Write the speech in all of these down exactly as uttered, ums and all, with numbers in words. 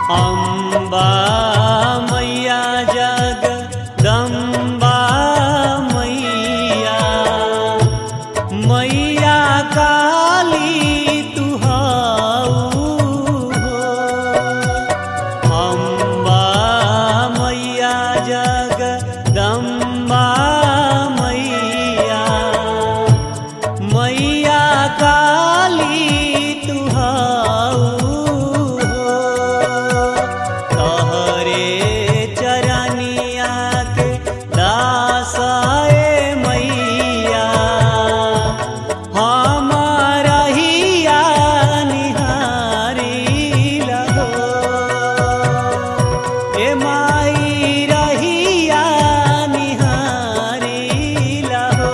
अम्बा मैया जगदम्बा मैया, मैया काली तू हऊ हो। अम्बा मैया जगदम्बा मैया, मैया काली तू हऊ हो। तहरे चरनिया के दास ए मैया, हमारा हिया निहारी लहो। ए माई रहिया निहारी लहो।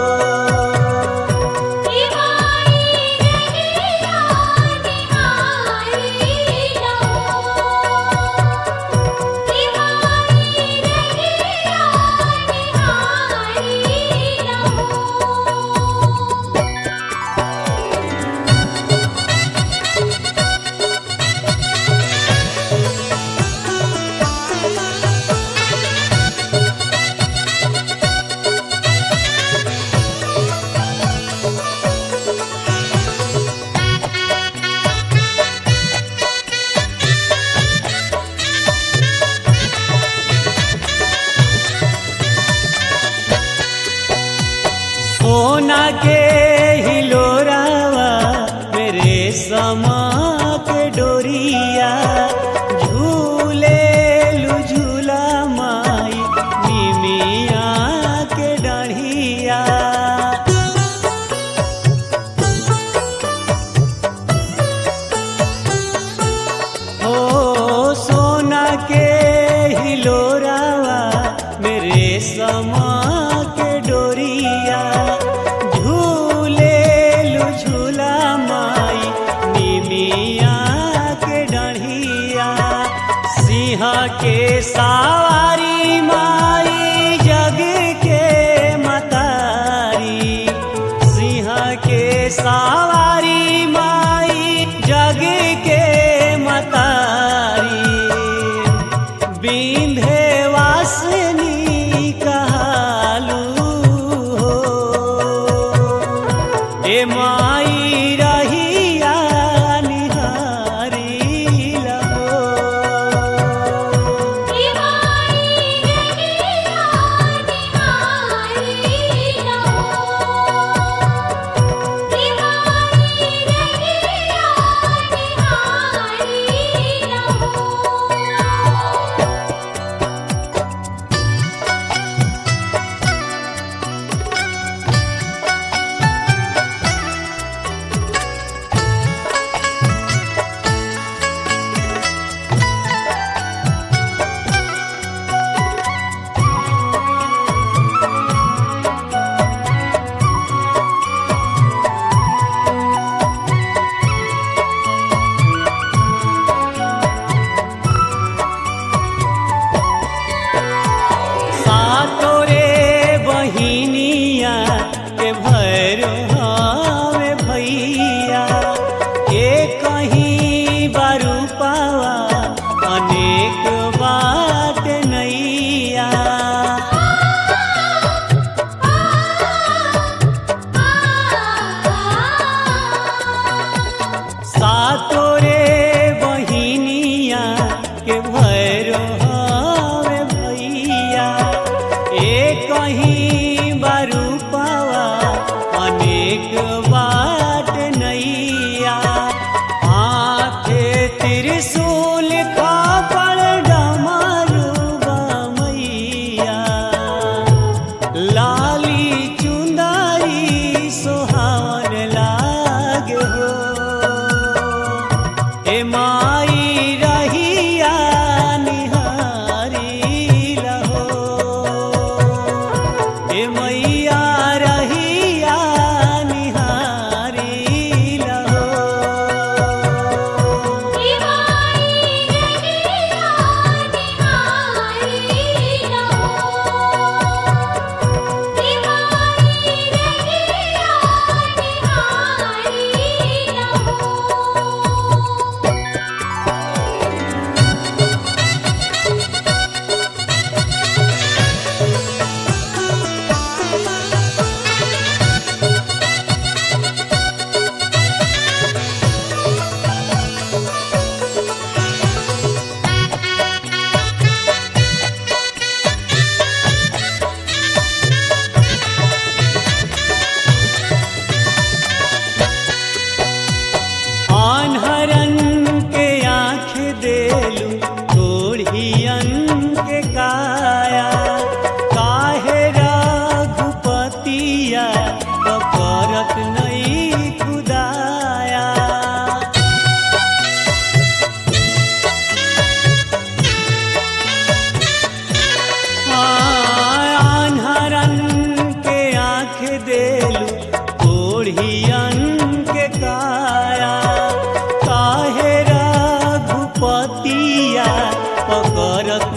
सोना के हिलोरावा मेरे समा के डोरिया, झूले लू झूला माई निमिया के डाढ़िया। ओ सोना के हिलोरावा मेरे समा के डोरिया, झूले लू झूला माई निमिया के डाढ़िया। सिंह के सवारी माई जग के मतारी, सिंह के सवारी माई जग के मतारी। विंध्यवासिनी कहलू हो। ए माई रहिया निहारी लहो। सातोरे बहिनिया के भैरो हमें भैया, के कहीं बारू पावा अनेक बात नैया। सातोरे बहिनिया के भैरो हमें भैया, एक कहीं बारू पावा अनेक बात नैया। हाथे त्रिशूल खापड़ डमरू मैया, लाली चुंदरी सोहार लागे हो। ए माई रहिया निहारी लहो। ए मैया रहिया निहारी लहो। देलू कोढ़ियन के काया। काहे रघुपतिया करत नहीं खुदाया। आन्हरन के आँख देलू कोढ़ियन के काया। काहे रघुपतिया पकड़त